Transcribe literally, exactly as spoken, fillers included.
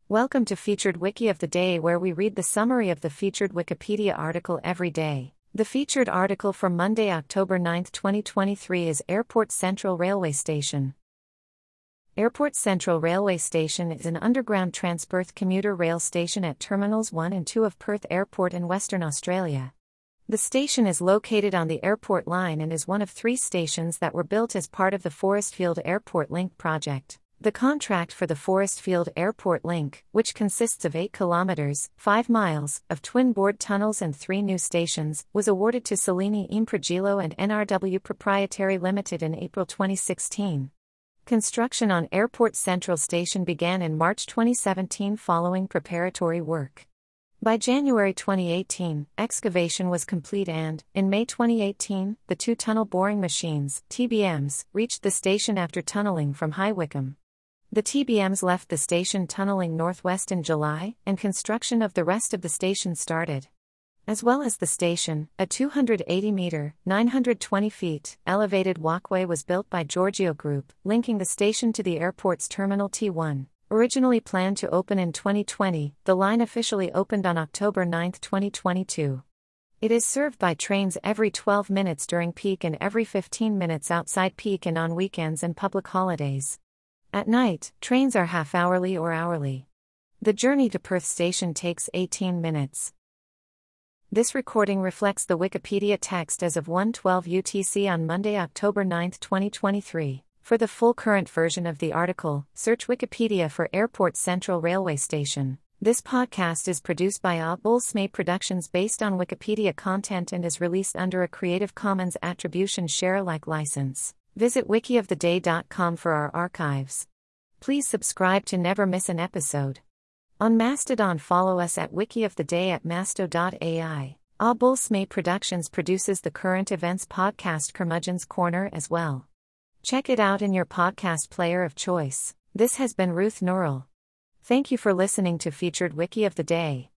Welcome to Featured Wiki of the Day, where we read the summary of the featured Wikipedia article every day. The featured article for Monday, October ninth, twenty twenty-three is Airport Central Railway Station. Airport Central Railway Station is an underground Transperth commuter rail station at Terminals one and two of Perth Airport in Western Australia. The station is located on the Airport Line and is one of three stations that were built as part of the Forestfield Airport Link project. The contract for the Forestfield Airport Link, which consists of eight kilometers (five miles) of twin-bored tunnels and three new stations, was awarded to Salini Impregilo and N R W Proprietary Limited in April twenty sixteen. Construction on Airport Central Station began in March twenty seventeen following preparatory work. By January twenty eighteen, excavation was complete and, in May twenty eighteen, the two tunnel boring machines, T B Ms, reached the station after tunneling from High Wycombe. The T B Ms left the station tunneling northwest in July, and construction of the rest of the station started. As well as the station, a two hundred eighty meter (nine hundred twenty feet) elevated walkway was built by Giorgio Group, linking the station to the airport's Terminal T one. Originally planned to open in twenty twenty, the line officially opened on October ninth, twenty twenty-two. It is served by trains every twelve minutes during peak and every fifteen minutes outside peak and on weekends and public holidays. At night, trains are half-hourly or hourly. The journey to Perth Station takes eighteen minutes. This recording reflects the Wikipedia text as of one twelve U T C on Monday, October ninth, twenty twenty-three. For the full current version of the article, search Wikipedia for Airport Central Railway Station. This podcast is produced by Abolsme Productions based on Wikipedia content and is released under a Creative Commons Attribution Share-alike license. Visit wiki of the day dot com for our archives. Please subscribe to never miss an episode. On Mastodon, follow us at Wiki of the Day at masto dot A I. Abolsme Productions produces the current events podcast Curmudgeon's Corner as well. Check it out in your podcast player of choice. This has been Ruth Nurel. Thank you for listening to Featured Wiki of the Day.